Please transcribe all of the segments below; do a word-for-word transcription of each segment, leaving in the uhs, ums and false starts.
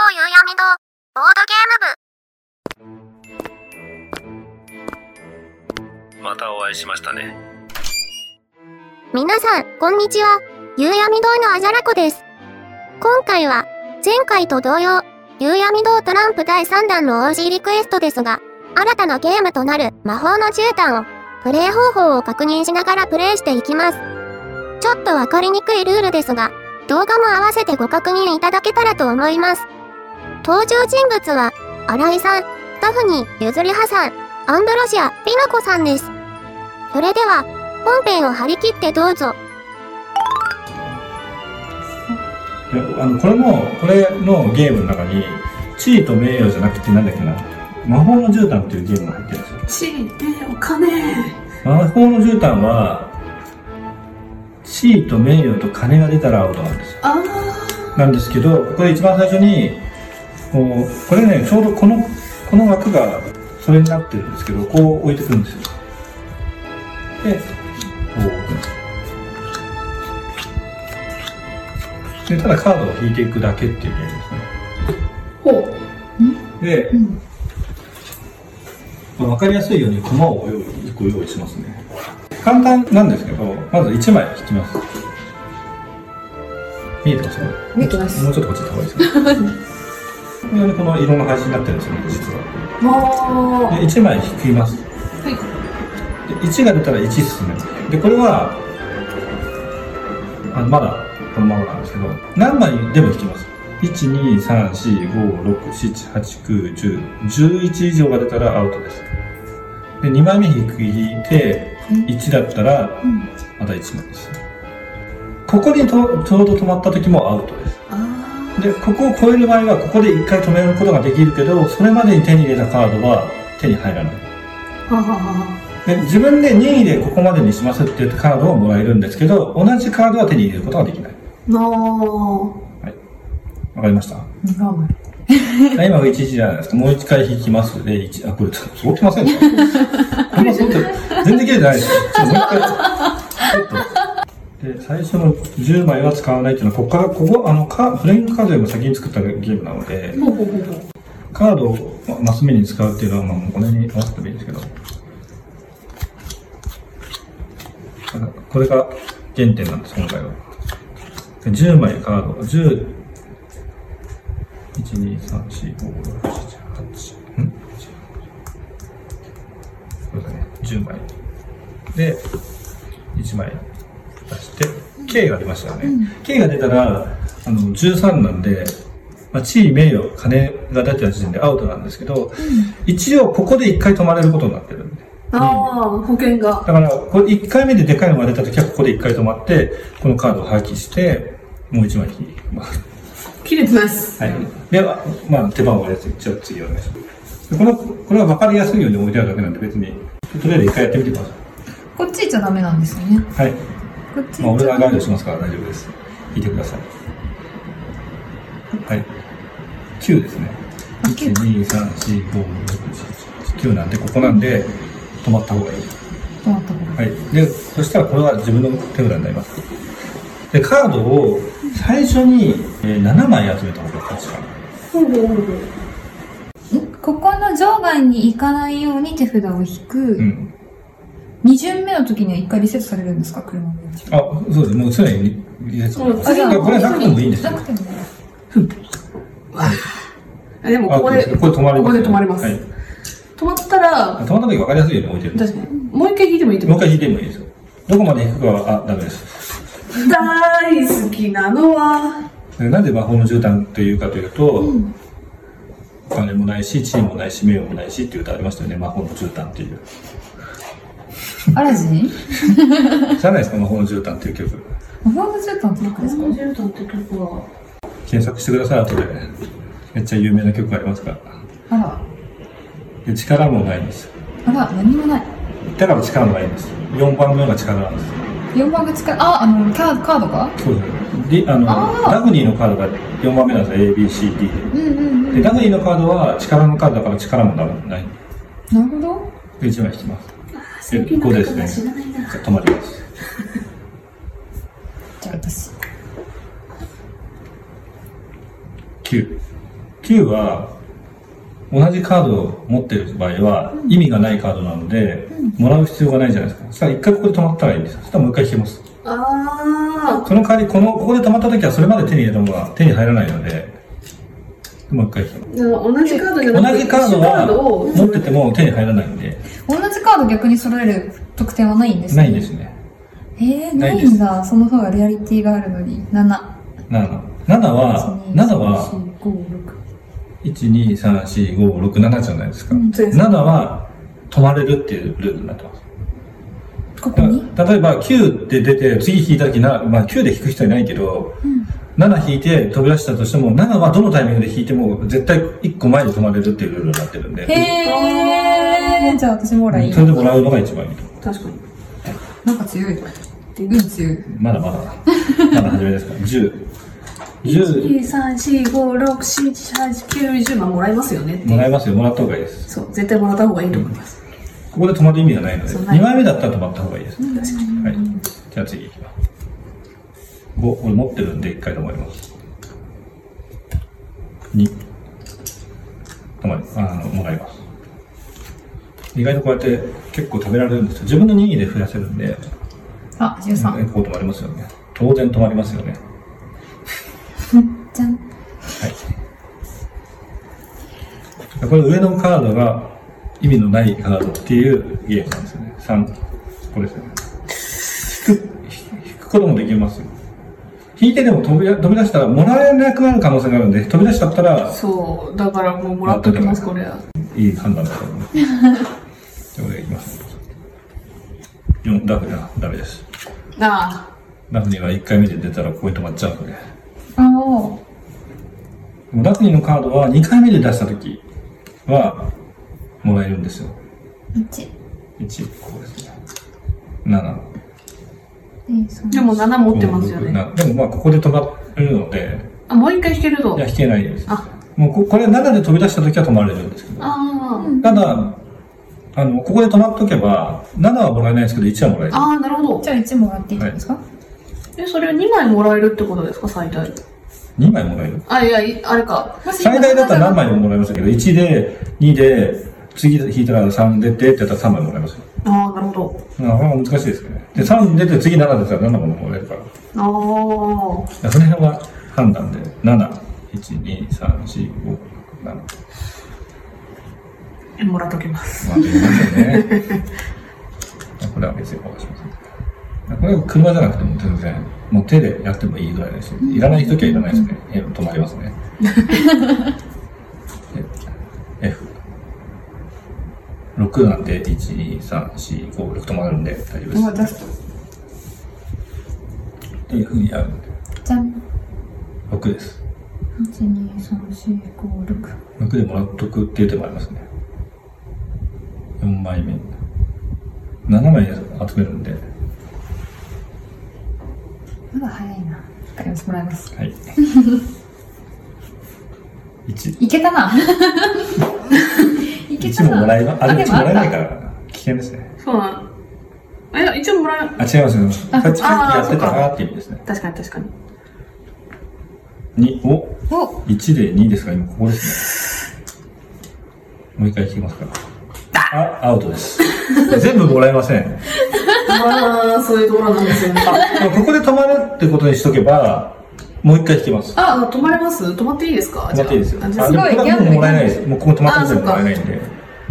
夕闇堂ボードゲーム部。 またお会いしましたね。 皆さん、こんにちは。夕闇堂のあじゃらこです。今回は、前回と同様、夕闇堂トランプだいさんだんの オージー リクエストですが、新たなゲームとなる魔法の絨毯を、プレイ方法を確認しながらプレイしていきます。ちょっとわかりにくいルールですが、動画も合わせてご確認いただけたらと思います。登場人物は、新井さん、ダフニー、ゆずりはさん、アンブロシア、ピノコさんです。それでは、本編を張り切ってどうぞ。 いやあのこれのこれのゲームの中に地位と名誉じゃなくてなんだっけな魔法の絨毯っていうゲームが入ってるんですよ。 地位、名誉、金。 魔法の絨毯は地位と名誉と金が出たらアウトなんですよ。 ああ。 なんですけどこれ一番最初にこうこれねちょうどこのこの枠がそれになってるんですけどこう置いてくるんですよ。でこうでただカードを引いていくだけっていうゲームですね。 ほう。 で、 うん、 分かりやすいように駒をいっこ用意しますね。簡単なんですけど、まずいちまい引きます。見えてますか？ 見えてます。 もうちょっとこっち行った方がいいですか？これこの色の配置になってるんですよね、実は。でいちまい引きます。 はい。 でいちが出たらいち進めます。でこれはあのまだこのままなんですけど、何枚でも引きます。いち、に、さん、よん、ご、ろく、なな、はち、きゅう、じゅう、じゅういち以上が出たらアウトです。でにまいめ引いていちだったらまたいちまいです。ここにとちょうど止まった時もアウトです。でここを超える場合はここでいっかい止めることができるけど、それまでに手に入れたカードは手に入らない。で自分で任意でここまでにしますって言ったカードをもらえるんですけど、同じカードは手に入れることができない。はい、わかりました？今がいちいちじゃないですか。もういっかい引きます。で、いち、あ、これ、揃ってませんか？こんな揃って、全然切れてないですよ。ちょっともう一回、ちょっと。で、最初のじゅうまいは使わないっていうのは、ここから、ここ、あの、カプレイングカードよりも先に作ったゲームなので、カードをマス目に使うっていうのは、まあ、これに合わせてもいいんですけど、これが原点なんです、今回は。じゅうまいカード、じゅう、いち、に、さん、よん、ご、ろく、なな、はち、んこれだね、じゅうまい。で、いちまい出して、K が出ましたよね。うん、K が出たら、あの、じゅうさんなんで、まあ、地位、名誉、金が出た時点でアウトなんですけど、うん、一応ここでいっかい止まれることになってるんで。 ああ、保険が。 だから、これいっかいめででかいのが出たときは、ここでいっかい止まって、このカードを破棄して、もういちまい引きます。 切れてます。 はい。では、まあ、手番をやってじゃあ次お願いします。この、これは分かりやすいように置いてあるだけなんで、別に、とりあえず一回やってみてください。 こっち行っちゃダメなんですよね。 はい。 こっちまあ、俺がガイドしますから大丈夫です。引いてください。はい。きゅうですね。いち、に、さん、よん、ご、ろく、なな、きゅうなんで、ここなんで、止まった方がいい。 止まった方がいい。 はい。で、そしたらこれは自分の手札になります。で、カードを最初にななまい集めた方が勝ちかな。 ほうほうほう。 ここの場外に行かないように手札を引く。うん。に巡目の時にはいっかいリセットされるんですか、車のうち。 あ、そうです。もう常にリセットされます。あ、じゃあこれなくてもいいんですよ。なくてもいい。 あ、でもここで、 これ止まります。 ここで止まります。はい。止まったら、 止まった時分かりやすいように置いてる。 確かに。もう一回引いてもいいってこと？ もう一回引いてもいいですよ。どこまで引くかは、あ、ダメです。 大好きなのはなんで魔法の絨毯というかというと、うん、お金もないし、地位もないし、名誉もないしっていう歌ありましたよね、魔法の絨毯っていう。 アラジン知らないですか、魔法の絨毯っていう曲。 魔法の絨毯って曲ですか？ 魔法の絨毯って曲は検索してください、後で。めっちゃ有名な曲がありますから。 あら。 で、力もないんです。 あら、何もない。 だから力もないんです。よんばんめが力なんです。 よんばんが力、あ、あの、カード、カードがそうですね。で、あの、ダフニーのカードがよんばんめなんですよ、A、B、C、D で。うんうんうん。で、ダフニーのカードは力のカードだから力もない。なるほど。 で、いちまい引きます。で、ここですね。止まります。じゃあ、私。きゅう。 きゅうは、同じカードを持ってる場合は、意味がないカードなので、もらう必要がないじゃないですか。そしたら一回ここで止まったらいいんですよ。そしたらもう一回引きます。 あその代わり、この、ここで止まった時はそれまで手に入れたものが手に入らないので、もう一回引きます。 ー。同じカードじゃなくて、 同じカード一緒カードはを持ってても手に入らないんで、 同じカード逆に揃える特典はないんですか？ ないんですね。 えー、ないんだ。その方がリアリティがあるのに。なな。 なな。ななは、ななは、いち、に、さん、よん、ご、ろく、ななじゃないですか。 そうです。 ななは止まれるっていうルールになってます。 ここにだ例えばきゅうって出て次引いた時な、まあきゅうで引く人いないけど、うん、なな引いて飛び出したとしてもななはどのタイミングで引いても絶対いっこまえで止まれるっていうルールになってるんで。 へー。じゃあ私もらいい。 それでもらうのが一番いいと思う。 確かに。 なんか強い。うん強い。 まだまだ。まだ初めですから。じゅう。じゅう。 いち、に、さん、よん、ご、ろく、なな、はち、きゅう、じゅう、まあもらえますよねっていう。 もらえますよ。もらった方がいいです。 そう、絶対もらった方がいいと思います。 ここで止まる意味がないので、にまいめだったら止まった方がいいです。 確かに。 はい。じゃあ次行きます。ご、これ持ってるんでいっかい止まります。に。止まり、あの、もらいます。意外とこうやって結構食べられるんですよ。自分の任意で増やせるんで。 あ、じゅうさん。 こう止まりますよね。当然止まりますよね。 じゃん。はい。 これ上のカードが意味のないカードっていうゲームなんですよね。さん。これですよね。引く、引くこともできますよ。引いてでも飛び飛び出したらもらえなくなる可能性があるんで、飛び出しちゃったら。 そう、だからもうもらっときます、これは。 いい判断だと思う。これでいきます。よん、ダフにはダメです。 ああ。 ダフニーはいっかいめで出たらここに止まっちゃうので。 ああ。 ダフニーのカードはにかいめで出したときはもらえるんですよ。 いち。 いち、ここですね。なな。 でもなな持ってますよね。 でもまあここで止まるので。 あ、もう一回引けると。 いや、引けないです。 あ、 もうここれななで飛び出したときは止まれるんですけど。 ああ。 ただ、あの、ここで止まっとけば、ななはもらえないですけど、いちはもらえる。 ああ、なるほど。 じゃあいちもらっていいですか？はい、 え、それはにまいもらえるってことですか、最大。 にまいもらえる？ あ、いや、あれか。 最大だったら何枚ももらえますけど、いちで、にで、次引いたらさん出てってやったらさんまいもらえますよ。 ああ、なるほど。 なかなか難しいですね。で、さん出て次なな出たらななももらえるから。 ああ。 その辺は判断で、なな、いち、に、さん、よん、ご、なな。 もらっときます。 まあ、ということでね。これは別にお願いします。これは車じゃなくても全然、もう手でやってもいいぐらいですし、いらない時はいらないですね。止まりますね。F。ろくなんで、いち、に、さん、よん、ご、ろく止まるんで大丈夫です。 まあ、出すと。 っていうふうにやるんで。 じゃん。 ろくです。 いち、に、さん、よん、ご、ろく。 ろくでもらっとくっていう手もありますね。よんまいめ。ななまい集めるんで。 まだ早いな。わかります。もらいます。 はい。いち。 いけたな。いけいちたな。 ももらえば、あ、でもいちもらえないから、危険ですね。 そうなの。あ、いや、一応もらえ、 あ、違いますよ。さっきやってたなって意味ですね。 確かに確かに。 に、おお !いち でにですから、今ここですね。もう一回引きますから。あ、アウトです。全部もらえません。 まあ、そういうところなんですよね。 あ、ここで止まるってことにしとけば、もう一回引きます。 あ、止まれます？止まっていいですか？ 止まっていいですよ。 あ、じゃああ、でもこれはもうもらえないです。もうここ止まってるもらえないんで。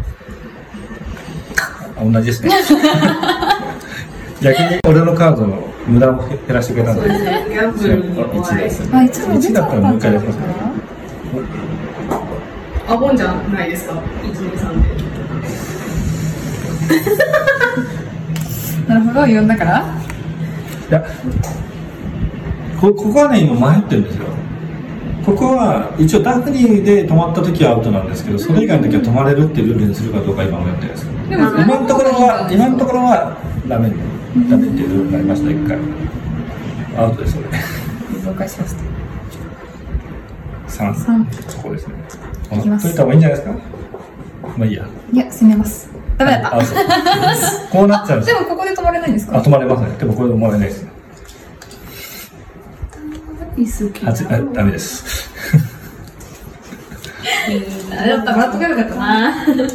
あ、同じですね。逆に俺のカードの無駄を減らしてくれたんで。 そうですね。ギャンブルにいちです。 あ、いちも出ちゃったんじゃないいちだったらもう一回出しますね。 あ、ボンじゃないですか？いち、に、さんで。 なるほど、よんだから。 いや、こ、ここはね、今迷ってるんですよ。ここは、一応ダフニーで止まった時はアウトなんですけど、それ以外の時は止まれるっていうルールにするかどうか今迷ってるんですよ。 でもそれ今のところは、今のところは、ダメ、ダメっていうルールになりました、一回。アウトです、それ。 了解しました。 さん。 さん。 そこですね。 いきます取った方がいいんじゃないですか。まあいいや。 いや、攻めます。ダメだった。 あ、そう。こうなっちゃうんですよ。 でもここで止まれないんですか？ あ、止まれますね。でもこれでもらえないですね。 いい好き。 はち、あ、ダメです。 やった、もらっとけばよかったな。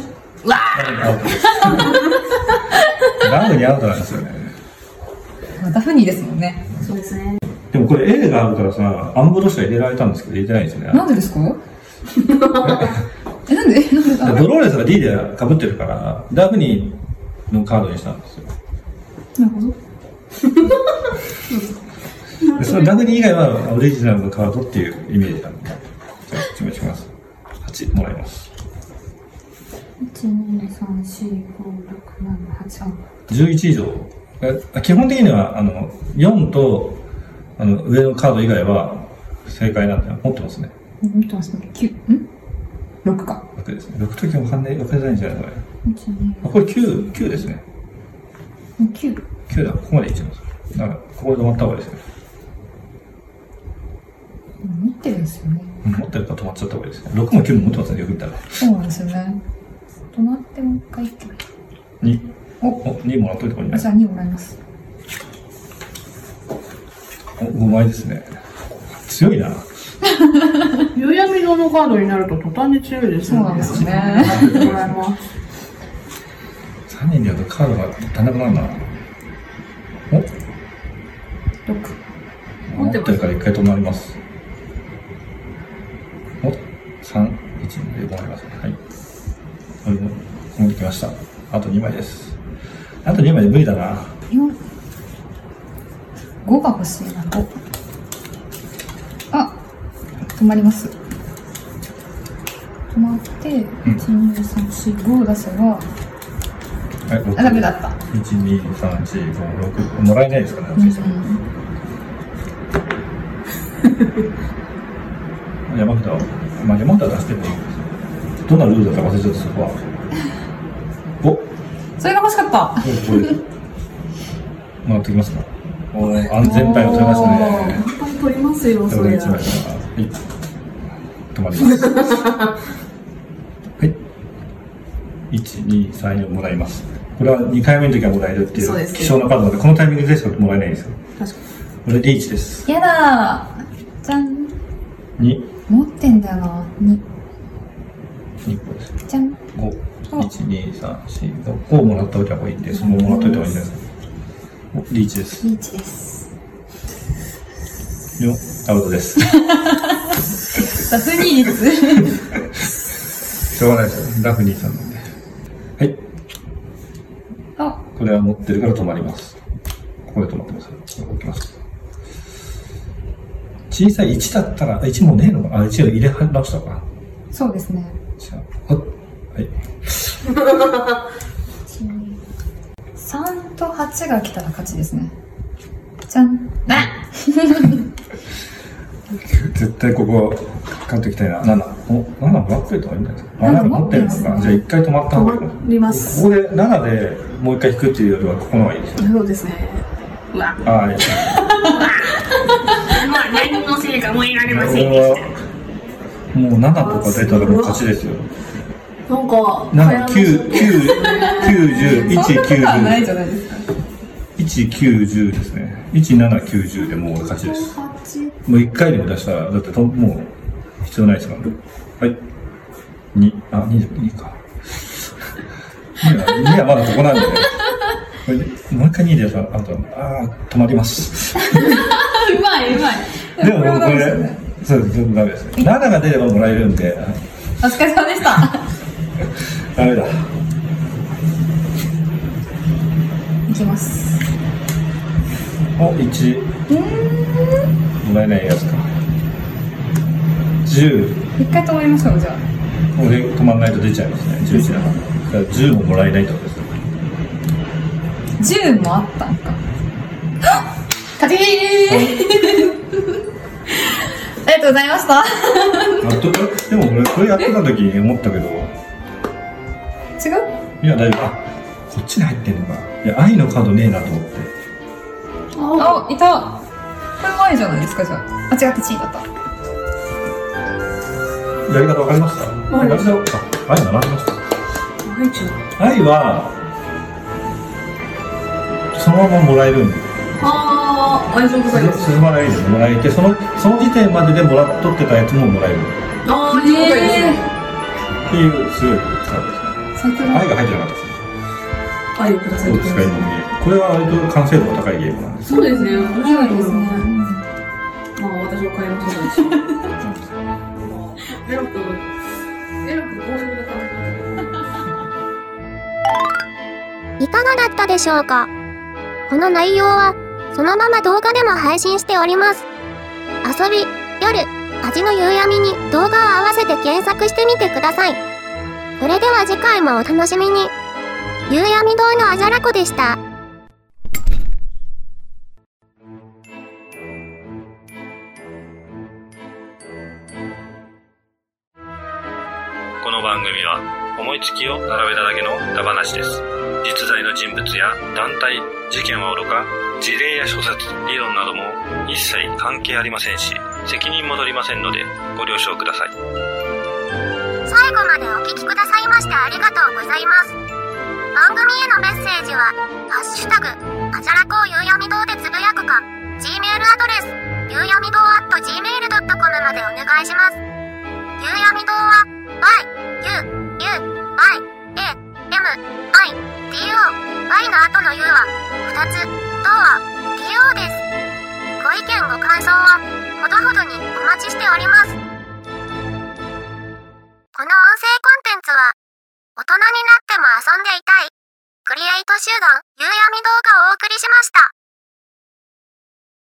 ダフにアウトなんですよね。 ダフニーですもんね。 そうですね。 でもこれ A があるからさ、アンブロしか入れられたんですけど入れてないんですよね。 なんでですか？え、なんでなんでだドローレスが D で被ってるから、ダフニーのカードにしたんですよ。 なるほど。 でそのダフニー以外はオリジナルのカードっていうイメージなんで。じゃあ、準備します。はちもらいます。 いち、に、さん、よん、ご、ろく、なな、はち、 じゅういち以上。基本的には、あの、よんと、あの、上のカード以外は正解なんで、持ってますね。 持ってますね。きゅう、ん ?ろく か。 ろくですね。ろくときもわかんない、わかんないんじゃないこれ。 いち、に、 あ、これきゅう、きゅうですね。 きゅう。 きゅうだ。ここまでいっちゃいます。だから、ここで止まった方がいいですね。 持ってるんですよね。 うん、持ってるから止まっちゃった方がいいですね。ろくもきゅうも持ってますね、よく見たら。 そうなんですよね。止まってもう一回行けばいい。 に。お、お、にもらっといた方がいいね。 じゃあにもらいます。 お、ごまいですね。強いな。 夕闇色のカードになると途端に強いですよね。 そうなんですよね。 ありがとうございます。 さんにんでやるとカードが足んなくなるな。お、 ろく。 持ってるから一回止まります。お、さん、いちで止まりますね。はい。これも持ってきました。あとにまいです。あとにまいで無理だな。 よん。ごが欲しいな、ご。あ、止まります。止まって、いち、に、さん、よん、ご出せば、 はい、ろく。 あ、ダメだった。 いち、に、さん、よん、ご、ろく。もらえないですかね、おじいさん。山札を、まあ、山札出してもいいです。どんなルールだったか忘れちゃった、そこは。お、 それが欲しかった。 これです。もらってきますか。おー、安全牌を取りましたね。 いっぱい取りますよ、それ。 これが一枚だから。はい。止まります。はい。いち、に、さん、よんもらいます。これはにかいめの時はもらえるっていうそうですね希少なカードなので、このタイミングでしかもらえないんですよ。 確かこれリーチです。 やだー。じゃん。 に、 持ってんだよな。に。 にこです。 じゃん。 ご、いち、に、さん、よん、ご。ごをもらっておいた方がいいんで、そのままもらっておいた方がいいんじゃないですか。お、リーチです。 リーチです。 よ、アウトです。 ダフニーです。 しょうがないですよ。ダフニーさんなんで。はい。 あ、 これは持ってるから止まります。ここで止まってます。置きます。小さいいちだったら、いちもねえのか。あ、いちを入れましたか。 そうですね。 じゃあ、はい。 さんとはちが来たら勝ちですね。じゃん。あ絶対ここ、勝っていきたいな。なな。お、ななもらっといた方がいいんじゃないですか。あ、なな持ってるんですか。じゃあ一回止まった方がいいかも。 止まりますここでななでもう一回引くっていうよりは、ここの方がいいですよ。 そうですね。うわ。 ああ、いい。 まあ、何のせいかも得られませんでした。 もうななとか出たらもう勝ちですよ。 なんか、 なな、きゅう、きゅう、きゅう、じゅう、いち、きゅう、じゅう。 ないじゃないですか。 いち、きゅう、じゅうですね。いち、なな、きゅう、じゅうでもう勝ちです。もういっかいでも出したら、だってともう必要ないですからね。はい。に、あ、に、にか。にはまだここなんでね。これでもう一回にでやったら、あと、あー、止まります。 うまいうまい。 でももうこれ、そうです、全部ダメですね。ななが出ればもらえるんで、 お疲れ様でした。 ダメだ。 いきます。 お、いち。もらえないやつか。じゅう。 一回止まりましょう、じゃあ。 ここで止まらないと出ちゃいますね。じゅういちだから。だからじゅうももらえないってことですね。 じゅうもあったんか。勝ちーありがとうございました。 納得。でも俺これやってた時に思ったけど、 違ういや大丈夫。あ、こっちに入ってんのか。いや、愛のカードねえなと思って。 あ、いた。これ前じゃないですか、じゃあ。あ、違った、チーだった。 やり方わかりました？ わかりましたやり方、あ、愛並びました。 愛ちゃん。 愛は、そのままもらえるんで。 あー、愛情深いです。 進まないでもらえて、その、その時点まででもらっとってたやつももらえる。 あー、愛情深いですね。 っていうすごいカードですね。愛が入ってなかったですね。 愛をください。 どうですか、今のゲーム。これは割と完成度が高いゲームなんです。 そうですね。面白いですね。まあ私は買いませんし。エロく、エロくこういう感いかがだったでしょうか。この内容はそのまま動画でも配信しております。遊び、夜、味の夕闇に動画を合わせて検索してみてください。それでは次回もお楽しみに。夕闇堂のあじゃらこでした。 この番組は思いつきを並べただけのダ話です。実在の人物や団体、事件はおろか、事例や諸説、理論なども一切関係ありませんし、責任も取りませんのでご了承ください。 最後までお聞きくださいましてありがとうございます。番組へのメッセージはハッシュタグあじゃらこを夕闇堂でつぶやくか、 Gmail アドレスゆうやみ堂 アットジーメールドットコム までお願いします。夕闇堂は Y、U、U、I、A、M、I、D、O、Y の後の U はふたつ、堂は ディーオー です。ご意見ご感想はほどほどにお待ちしております。この音声コンテンツは大人になっても遊んでいたいクリエイト集団夕闇堂がお送りしました。